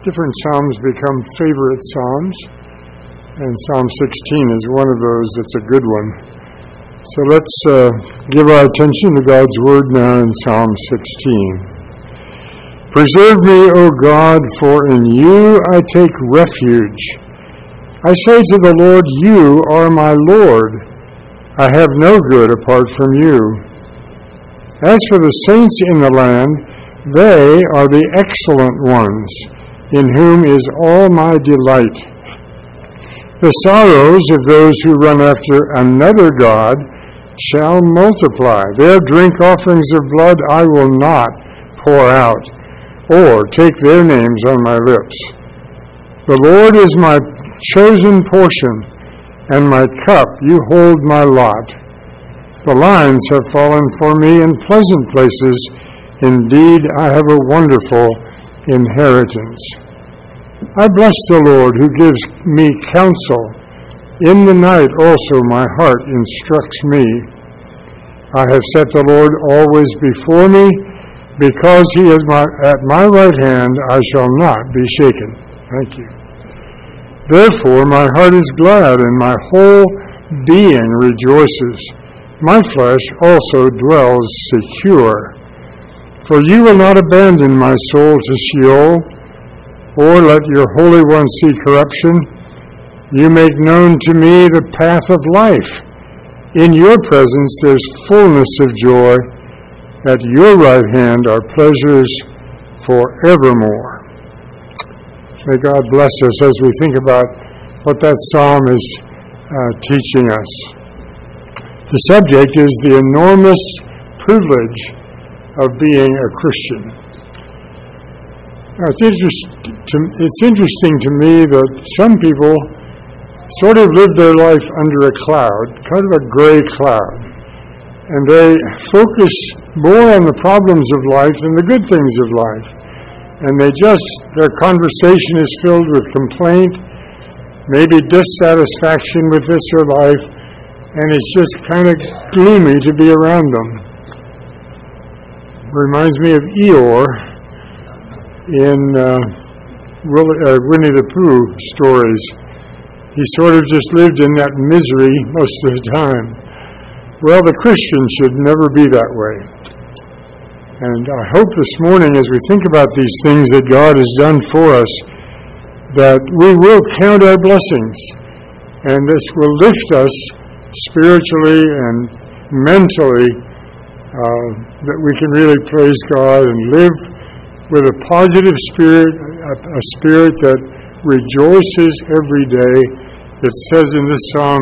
different psalms become favorite psalms, and Psalm 16 is one of those that's a good one. So let's give our attention to God's Word now in Psalm 16. Preserve me, O God, for in you I take refuge. I say to the Lord, you are my Lord. I have no good apart from you. As for the saints in the land, they are the excellent ones, in whom is all my delight. The sorrows of those who run after another God shall multiply. Their drink offerings of blood I will not pour out, or take their names on my lips. The Lord is my chosen portion, and my cup, you hold my lot. The lines have fallen for me in pleasant places. Indeed, I have a wonderful inheritance. I bless the Lord who gives me counsel. In the night also my heart instructs me. I have set the Lord always before me. Because he is at my right hand, I shall not be shaken. Thank you. Therefore my heart is glad, and my whole being rejoices. My flesh also dwells secure. For you will not abandon my soul to Sheol, or let your Holy One see corruption. You make known to me the path of life. In your presence there's fullness of joy. At your right hand are pleasures forevermore. May God bless us as we think about what that psalm is teaching us. The subject is the enormous privilege of being a Christian. Now, it's interesting to me that some people sort of live their life under a cloud, kind of a gray cloud, and they focus more on the problems of life than the good things of life. And their conversation is filled with complaint, maybe dissatisfaction with this or life, and it's just kind of gloomy to be around them. Reminds me of Eeyore in Winnie the Pooh stories. He sort of just lived in that misery most of the time. Well, the Christian should never be that way. And I hope this morning, as we think about these things that God has done for us, that we will count our blessings, and this will lift us spiritually and mentally, that we can really praise God and live with a positive spirit, a spirit that rejoices every day. It says in this psalm,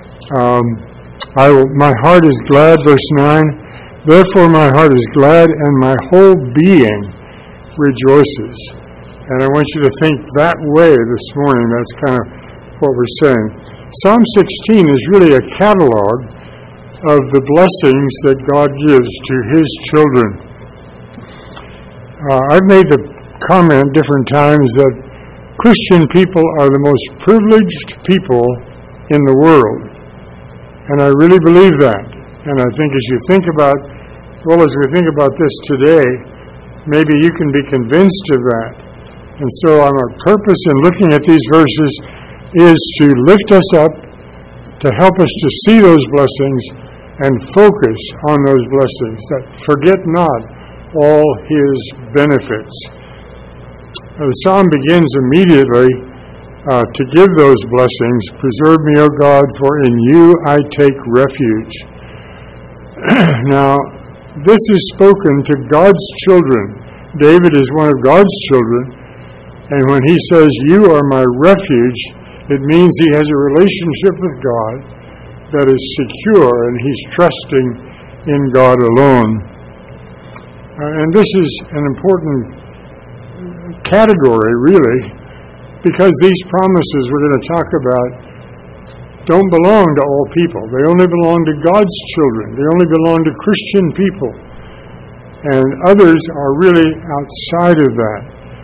my heart is glad, verse 9, therefore my heart is glad and my whole being rejoices. And I want you to think that way this morning. That's kind of what we're saying. Psalm 16 is really a catalog of the blessings that God gives to his children. I've made the comment different times that Christian people are the most privileged people in the world. And I really believe that. And I think as you think about, as we think about this today, maybe you can be convinced of that. And so our purpose in looking at these verses is to lift us up, to help us to see those blessings and focus on those blessings, that forget not all his benefits. The psalm begins immediately to give those blessings. Preserve me, O God, for in you I take refuge. Now, this is spoken to God's children. David is one of God's children, and when he says, you are my refuge, it means he has a relationship with God that is secure, and he's trusting in God alone. And this is an important category, really, because these promises we're going to talk about don't belong to all people. They only belong to God's children. They only belong to Christian people. And others are really outside of that.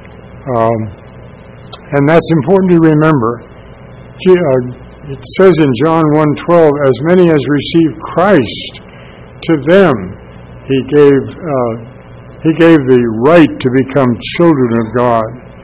And that's important to remember. It says in John 1:12, as many as received Christ, to them he gave the right to become children of God.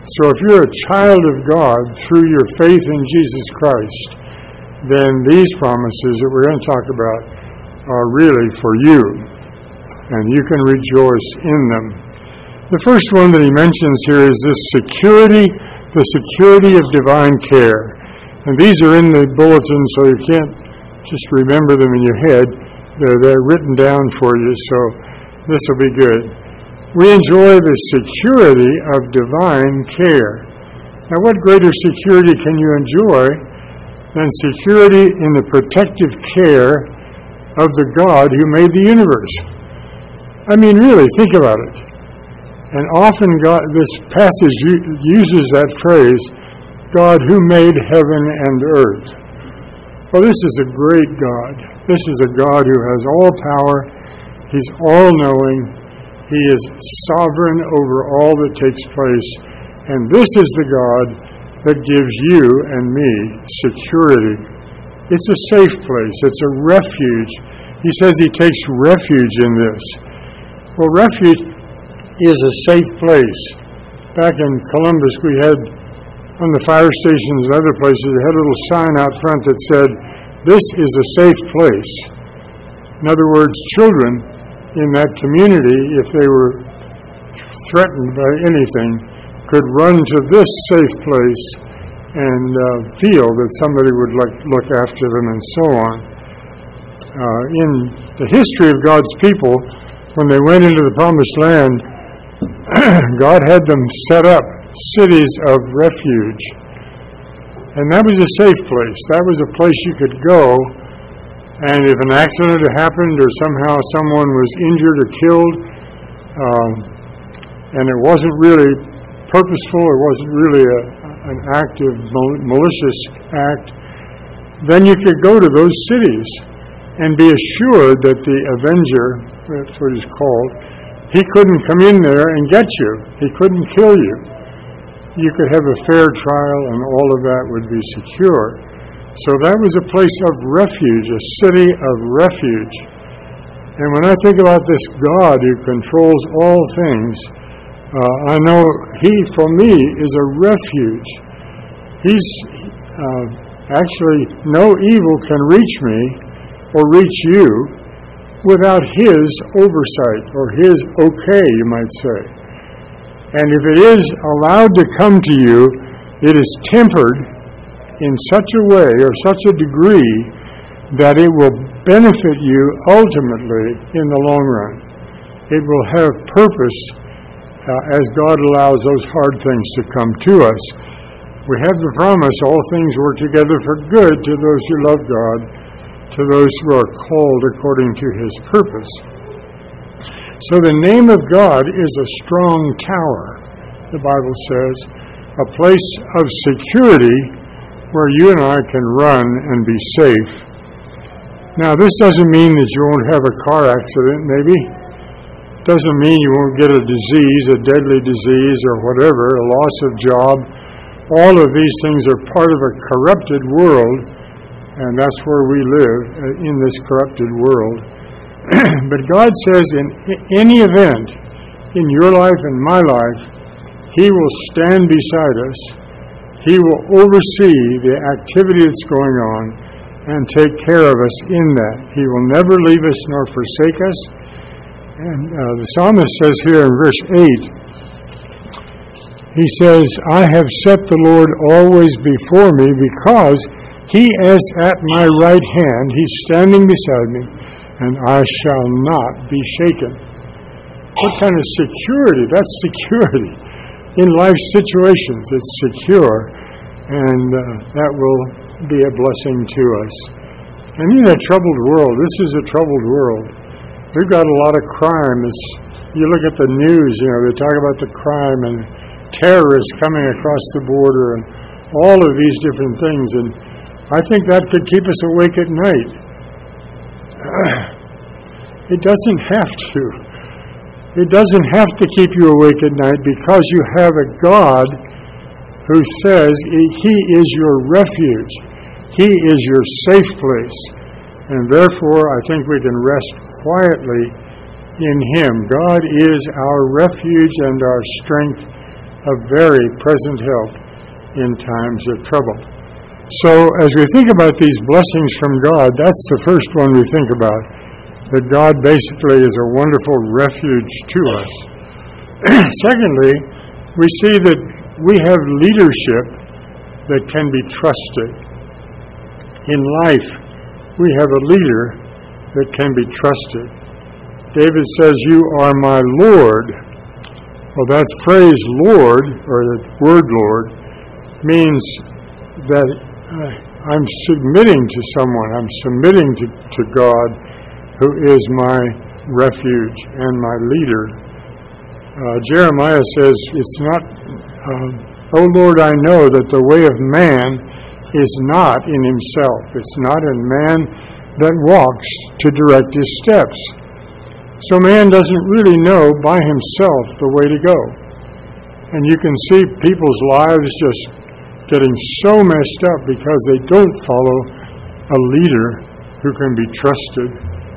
So if you're a child of God through your faith in Jesus Christ, then these promises that we're going to talk about are really for you, and you can rejoice in them. The first one that he mentions here is this security, the security of divine care. And these are in the bulletin, so you can't just remember them in your head. They're written down for you, so this will be good. We enjoy the security of divine care. Now, what greater security can you enjoy than security in the protective care of the God who made the universe? I mean, really, think about it. And often this passage uses that phrase, God who made heaven and earth. Well, this is a great God. This is a God who has all power. He's all-knowing. He is sovereign over all that takes place. And this is the God that gives you and me security. It's a safe place. It's a refuge. He says he takes refuge in this. Well, refuge is a safe place. Back in Columbus, we had, on the fire stations and other places, they had a little sign out front that said, "This is a safe place." In other words, children in that community, if they were threatened by anything, could run to this safe place and feel that somebody would look after them and so on. In the history of God's people, when they went into the Promised Land, God had them set up cities of refuge. And that was a safe place. That was a place you could go, and if an accident had happened or somehow someone was injured or killed, and it wasn't really purposeful, it wasn't really an active, malicious act, then you could go to those cities and be assured that the avenger, that's what he's called, he couldn't come in there and get you. He couldn't kill you. You could have a fair trial, and all of that would be secure. So that was a place of refuge, a city of refuge. And when I think about this God who controls all things, I know he, for me, is a refuge. He's actually, no evil can reach me or reach you without his oversight, or his okay, you might say. And if it is allowed to come to you, it is tempered in such a way or such a degree that it will benefit you ultimately in the long run. It will have purpose as God allows those hard things to come to us. We have the promise, all things work together for good to those who love God, to those who are called according to his purpose. So the name of God is a strong tower, the Bible says, a place of security where you and I can run and be safe. Now, this doesn't mean that you won't have a car accident, maybe. Doesn't mean you won't get a disease, a deadly disease or whatever, a loss of job. All of these things are part of a corrupted world, and that's where we live, in this corrupted world. But God says in any event, in your life and my life, he will stand beside us. He will oversee the activity that's going on and take care of us in that. He will never leave us nor forsake us. And the psalmist says here in verse 8, he says, "I have set the Lord always before me, because he is at my right hand, he's standing beside me, and I shall not be shaken." What kind of security? That's security. In life situations, it's secure, and that will be a blessing to us. And in a troubled world, this is a troubled world. We've got a lot of crime. You look at the news, they talk about the crime and terrorists coming across the border and all of these different things, and I think that could keep us awake at night. It doesn't have to. It doesn't have to keep you awake at night, because you have a God who says he is your refuge. He is your safe place. And therefore, I think we can rest quietly in him. God is our refuge and our strength a very present help in times of trouble. So as we think about these blessings from God, that's the first one we think about, that God basically is a wonderful refuge to us. Secondly, we see that we have leadership that can be trusted. In life, we have a leader that can be trusted. David says, "You are my Lord." Well, that phrase Lord, or the word Lord, means that I'm submitting to someone. I'm submitting to God, who is my refuge and my leader. Jeremiah says, it's not, "O Lord, I know that the way of man is not in himself. It's not in man that walks to direct his steps." So man doesn't really know by himself the way to go. And you can see people's lives just getting so messed up because they don't follow a leader who can be trusted.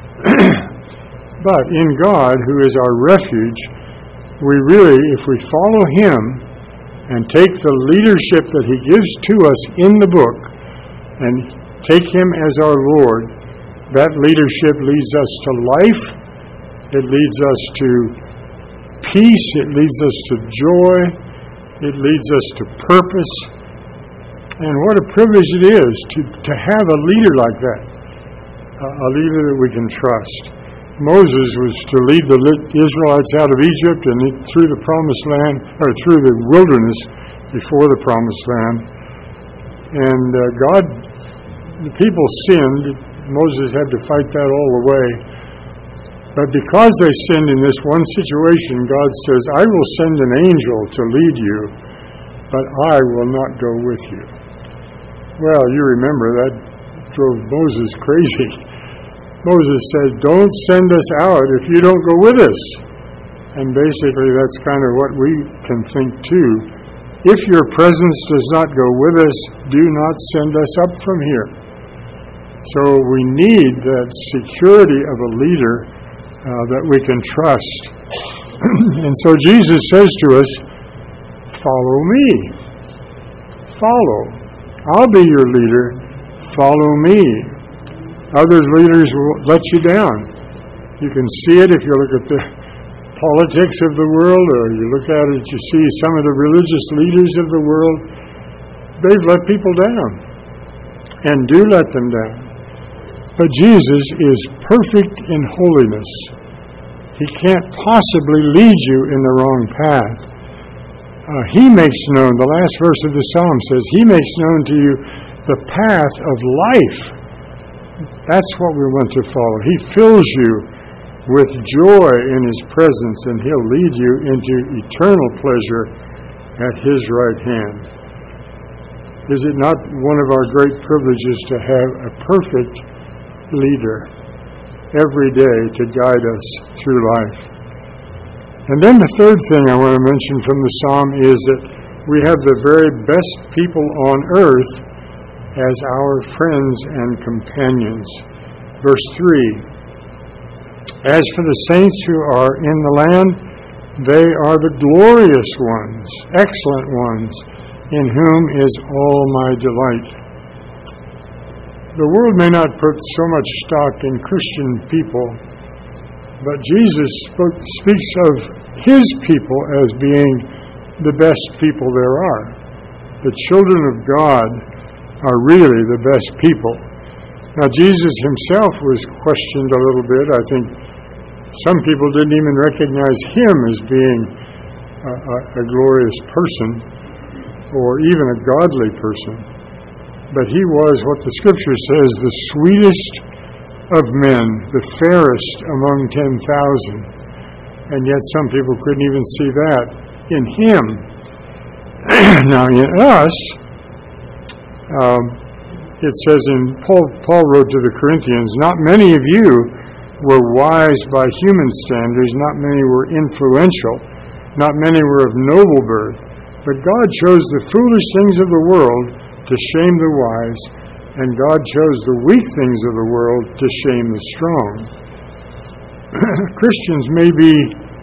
But in God, who is our refuge, we really, if we follow Him and take the leadership that He gives to us in the book and take Him as our Lord, that leadership leads us to life, it leads us to peace, it leads us to joy, it leads us to purpose. And what a privilege it is to have a leader like that, a leader that we can trust. Moses was to lead the Israelites out of Egypt and through the promised land, or through the wilderness before the promised land. And the people sinned. Moses had to fight that all the way. But because they sinned in this one situation, God says, "I will send an angel to lead you, but I will not go with you." Well, you remember that drove Moses crazy. Moses said, "Don't send us out if you don't go with us." And basically that's kind of what we can think too. If your presence does not go with us, do not send us up from here. So we need that security of a leader that we can trust. And so Jesus says to us, "Follow me. Follow. I'll be your leader. Follow me." Other leaders will let you down. You can see it if you look at the politics of the world, or you look at it, you see some of the religious leaders of the world. They've let people down, and do let them down. But Jesus is perfect in holiness. He can't possibly lead you in the wrong path. He makes known, the last verse of the Psalm says, He makes known to you the path of life. That's what we want to follow. He fills you with joy in His presence, and He'll lead you into eternal pleasure at His right hand. Is it not one of our great privileges to have a perfect leader every day to guide us through life? And then the third thing I want to mention from the Psalm is that we have the very best people on earth as our friends and companions. Verse 3, "As for the saints who are in the land, they are the glorious ones, excellent ones, in whom is all my delight." The world may not put so much stock in Christian people, but Jesus speaks of His people as being the best people there are. The children of God are really the best people. Now, Jesus Himself was questioned a little bit. I think some people didn't even recognize Him as being a glorious person or even a godly person. But He was what the Scripture says, the sweetest of men, the fairest among 10,000. And yet some people couldn't even see that in Him. Now in us, it says Paul wrote to the Corinthians, "Not many of you were wise by human standards, not many were influential, not many were of noble birth, but God chose the foolish things of the world to shame the wise, and God chose the weak things of the world to shame the strong." Christians may be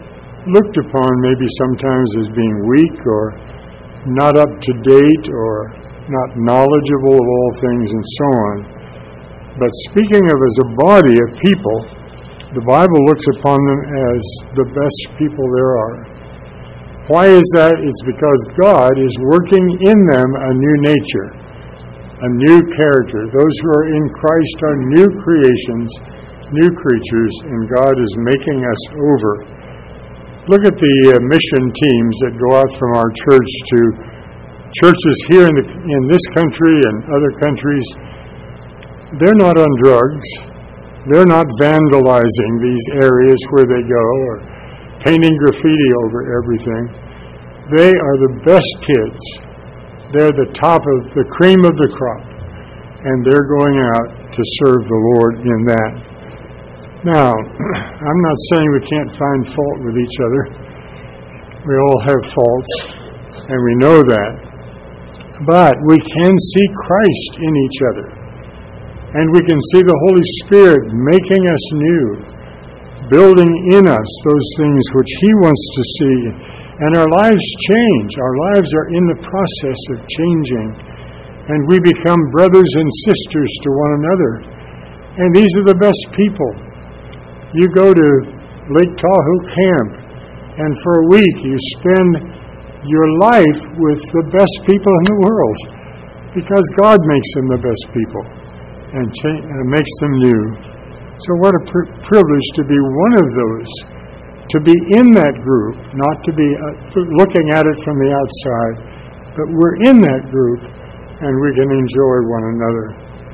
looked upon maybe sometimes as being weak or not up to date or not knowledgeable of all things and so on. But speaking of as a body of people, the Bible looks upon them as the best people there are. Why is that? It's because God is working in them a new nature, a new character. Those who are in Christ are new creations, new creatures, and God is making us over. Look at the mission teams that go out from our church to churches here in this country and other countries. They're not on drugs. They're not vandalizing these areas where they go or painting graffiti over everything. They are the best kids. They're the top of the cream of the crop. And they're going out to serve the Lord in that. Now, I'm not saying we can't find fault with each other. We all have faults, and we know that. But we can see Christ in each other. And we can see the Holy Spirit making us new, building in us those things which He wants to see. And our lives change. Our lives are in the process of changing. And we become brothers and sisters to one another. And these are the best people. You go to Lake Tahoe Camp, and for a week you spend your life with the best people in the world, because God makes them the best people and makes them new. So what a privilege to be one of those, to be in that group, not to be looking at it from the outside, but we're in that group and we can enjoy one another.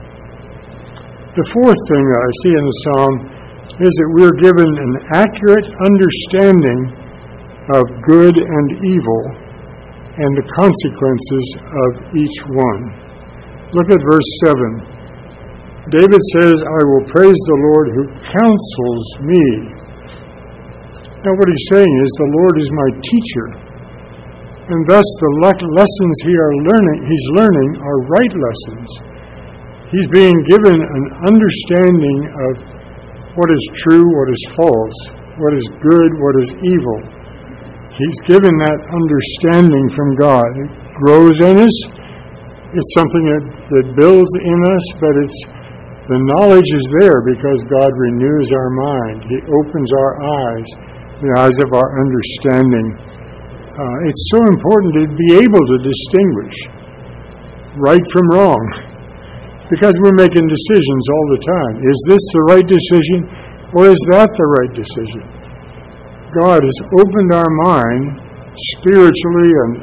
The fourth thing that I see in the psalm is that we're given an accurate understanding of good and evil and the consequences of each one. Look at verse 7. David says, I will praise the Lord who counsels me. Now what he's saying is, the Lord is my teacher. And thus the lessons he's learning are right lessons. He's being given an understanding of what is true, what is false, what is good, what is evil. He's given that understanding from God. It grows in us. It's something that builds in us, but the knowledge is there because God renews our mind. He opens our eyes, the eyes of our understanding. It's so important to be able to distinguish right from wrong, because we're making decisions all the time. Is this the right decision, or is that the right decision? God has opened our mind spiritually, and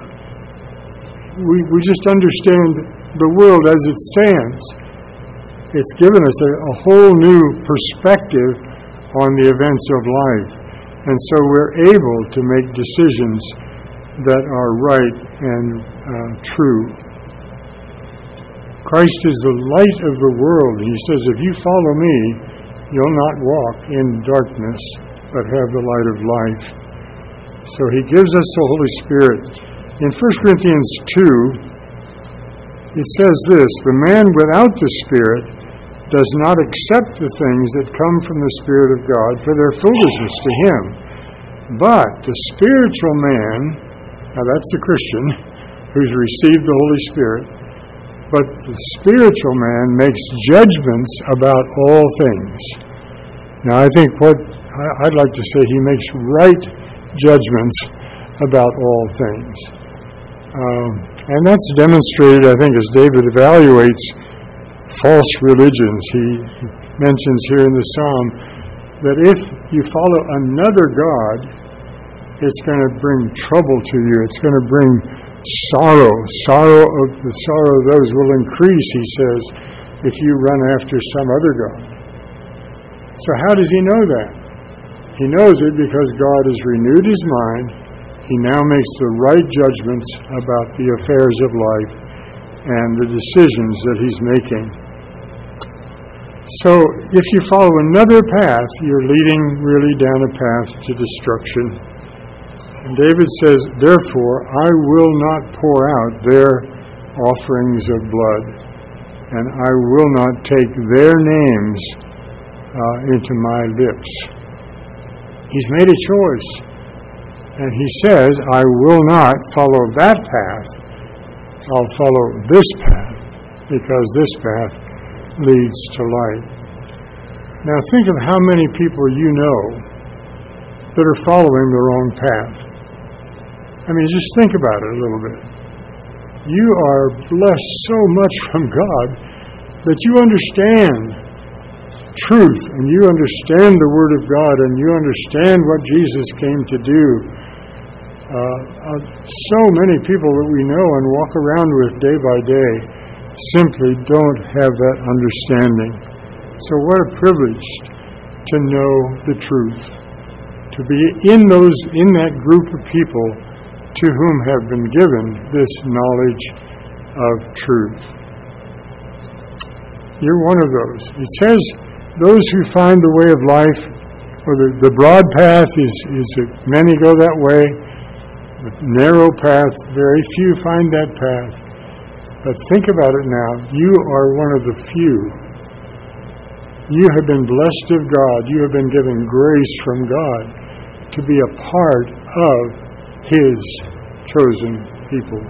we just understand the world as it stands. It's given us a whole new perspective on the events of life. And so we're able to make decisions that are right and true. Christ is the light of the world. He says, if you follow me, you'll not walk in darkness, but have the light of life. So He gives us the Holy Spirit. In 1 Corinthians 2, it says this, the man without the Spirit does not accept the things that come from the Spirit of God, for their foolishness to him. But the spiritual man, now that's the Christian who's received the Holy Spirit, but the spiritual man makes judgments about all things. Now I think I'd like to say he makes right judgments about all things. And that's demonstrated, I think, as David evaluates false religions. He mentions here in the psalm that if you follow another God, it's going to bring trouble to you. It's going to bring sorrow. The sorrow of those will increase, he says, if you run after some other God. So how does he know that? He knows it because God has renewed his mind. He now makes the right judgments about the affairs of life and the decisions that he's making. So if you follow another path, you're leading really down a path to destruction. And David says, therefore, I will not pour out their offerings of blood, and I will not take their names into my lips. He's made a choice. And he says, I will not follow that path. I'll follow this path, because this path leads to light. Now think of how many people you know that are following the wrong path. I mean, just think about it a little bit. You are blessed so much from God that you understand truth, and you understand the Word of God, and you understand what Jesus came to do. So many people that we know and walk around with day by day simply don't have that understanding. So what a privilege to know the truth, to be in that group of people to whom have been given this knowledge of truth. You're one of those. It says, those who find the way of life, or the broad path is many go that way. The narrow path, very few find that path. But think about it now. You are one of the few. You have been blessed of God. You have been given grace from God to be a part of His chosen people.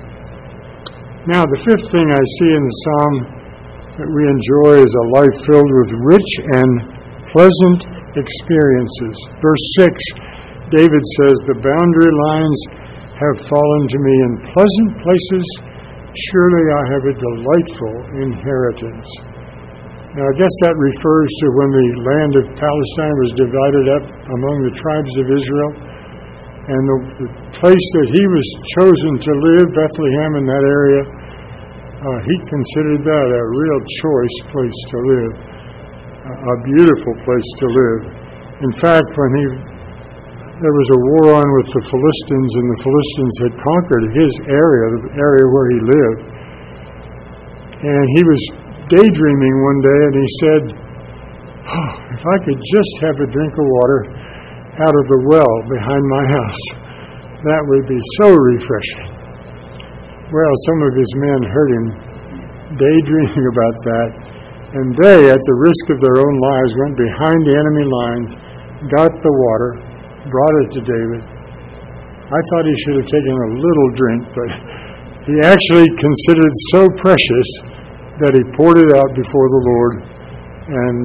Now, the fifth thing I see in the psalm that we enjoy is a life filled with rich and pleasant experiences. Verse 6, David says, the boundary lines have fallen to me in pleasant places. Surely I have a delightful inheritance. Now, I guess that refers to when the land of Palestine was divided up among the tribes of Israel. And the place that he was chosen to live, Bethlehem in that area, he considered that a real choice place to live, a beautiful place to live. In fact, when there was a war on with the Philistines, and the Philistines had conquered his area, the area where he lived, and he was daydreaming one day, and he said, oh, if I could just have a drink of water out of the well behind my house, that would be so refreshing. Well, some of his men heard him daydreaming about that, and they, at the risk of their own lives, went behind the enemy lines, got the water, brought it to David. I thought he should have taken a little drink, but he actually considered it so precious that he poured it out before the Lord and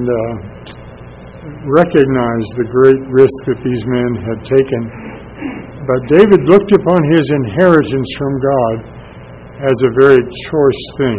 recognized the great risk that these men had taken. But David looked upon his inheritance from God as a very choice thing.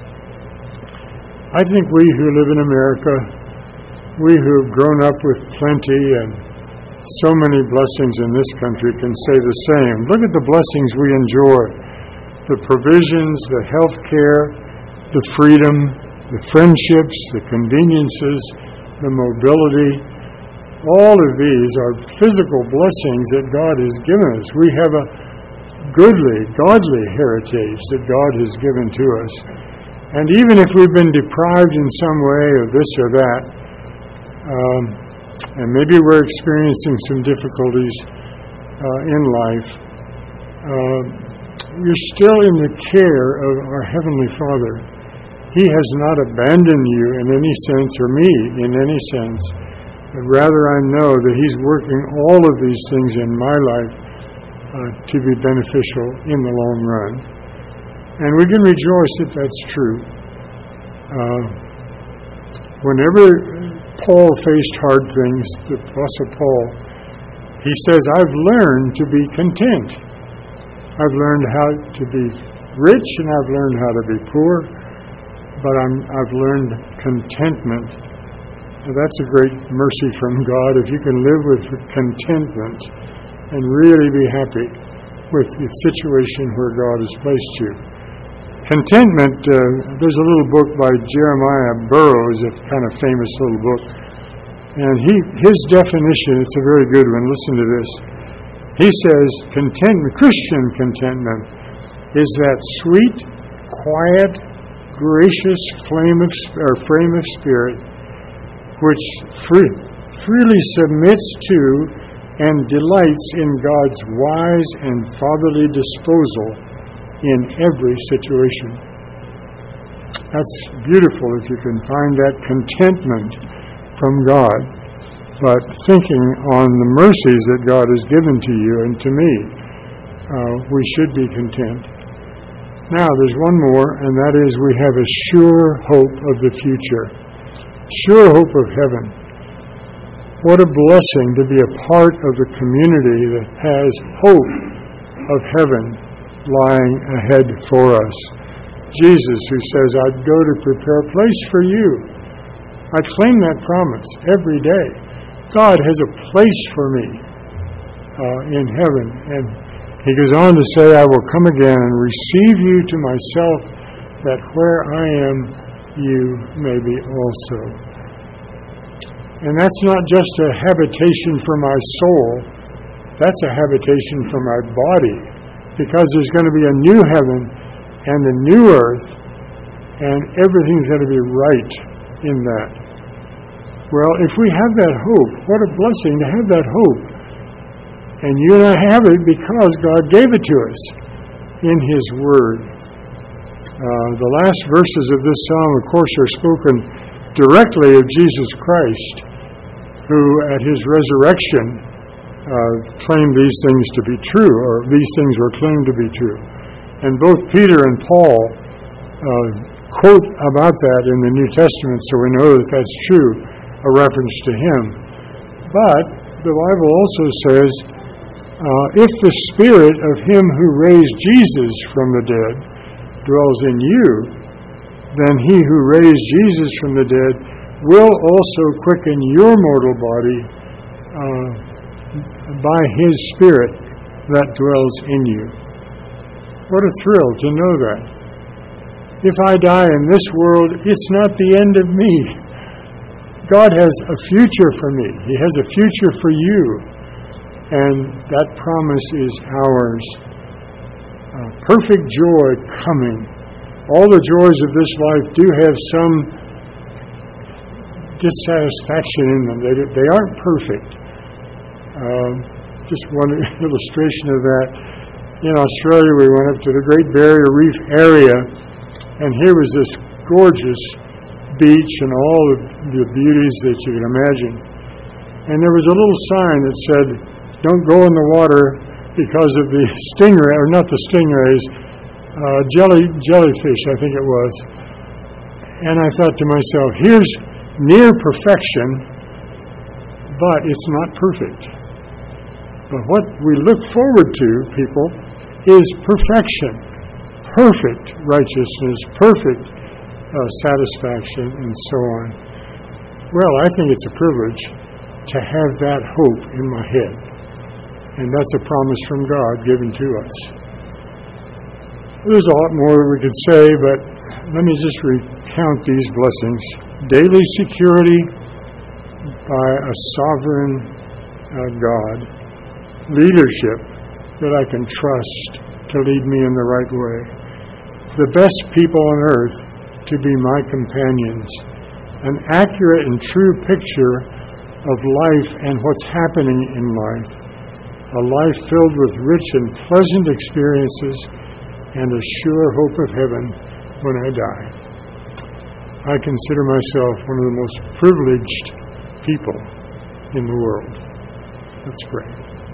I think we who live in America, we who have grown up with plenty and so many blessings in this country, can say the same. Look at the blessings we enjoy. The provisions, the health care, the freedom, the friendships, the conveniences, the mobility. All of these are physical blessings that God has given us. We have a goodly, godly heritage that God has given to us. And even if we've been deprived in some way of this or that, and maybe we're experiencing some difficulties in life, you're still in the care of our Heavenly Father. He has not abandoned you in any sense, or me in any sense, but rather I know that He's working all of these things in my life to be beneficial in the long run. And we can rejoice that that's true. Whenever Paul faced hard things, the Apostle Paul, he says, I've learned to be content. I've learned how to be rich and I've learned how to be poor, but I've learned contentment. Now, that's a great mercy from God if you can live with contentment and really be happy with the situation where God has placed you. Contentment, there's a little book by Jeremiah Burroughs, a kind of famous little book. And his definition, it's a very good one, listen to this. He says, contentment, Christian contentment, is that sweet, quiet, gracious frame of spirit, which freely submits to and delights in God's wise and fatherly disposal in every situation. That's beautiful if you can find that contentment from God. but thinking on the mercies that God has given to you and to me, we should be content. Now, there's one more, and that is we have a sure hope of the future. Sure hope of heaven. What a blessing to be a part of the community that has hope of heaven lying ahead for us. Jesus, who says, I'd go to prepare a place for you. I claim that promise every day. God has a place for me in heaven. And he goes on to say, I will come again and receive you to myself, that where I am, you may be also. And that's not just a habitation for my soul. That's a habitation for my body. Because there's going to be a new heaven and a new earth, and everything's going to be right in that. Well, if we have that hope, what a blessing to have that hope. And you and I have it because God gave it to us in His Word. The last verses of this psalm, of course, are spoken directly of Jesus Christ, who at His resurrection claimed these things to be true, or these things were claimed to be true. And both Peter and Paul quote about that in the New Testament, so we know that that's true, a reference to Him. But the Bible also says, if the Spirit of Him who raised Jesus from the dead dwells in you, then He who raised Jesus from the dead will also quicken your mortal body by His Spirit that dwells in you. What a thrill to know that. If I die in this world, it's not the end of me. God has a future for me. He has a future for you. And that promise is ours. Perfect joy coming. All the joys of this life do have some dissatisfaction in them. They aren't perfect. Just one illustration of that. In Australia, we went up to the Great Barrier Reef area, and here was this gorgeous beach and all of the beauties that you can imagine. And there was a little sign that said, don't go in the water because of the stingray, or not the stingrays, jellyfish, I think it was. And I thought to myself, here's near perfection, but it's not perfect. But what we look forward to, people, is perfection. Perfect righteousness, perfect satisfaction, and so on. Well, I think it's a privilege to have that hope in my head. And that's a promise from God given to us. There's a lot more that we could say, but let me just recount these blessings. Daily security by a sovereign God. Leadership that I can trust to lead me in the right way. The best people on earth to be my companions. An accurate and true picture of life and what's happening in life. A life filled with rich and pleasant experiences and a sure hope of heaven when I die. I consider myself one of the most privileged people in the world. Let's pray.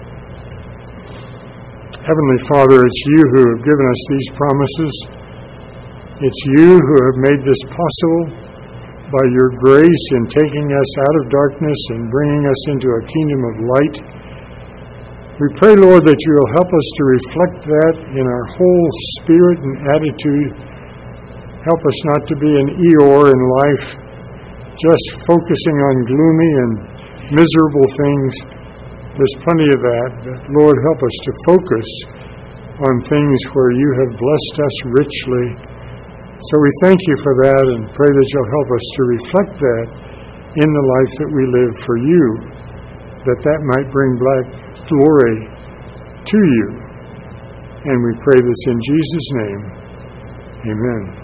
Heavenly Father, it's you who have given us these promises. It's you who have made this possible by your grace in taking us out of darkness and bringing us into a kingdom of light. We pray, Lord, that you will help us to reflect that in our whole spirit and attitude. Help us not to be an Eeyore in life, just focusing on gloomy and miserable things. There's plenty of that, but Lord, help us to focus on things where you have blessed us richly. So we thank you for that and pray that you'll help us to reflect that in the life that we live for you, that might bring black glory to you. And we pray this in Jesus' name. Amen.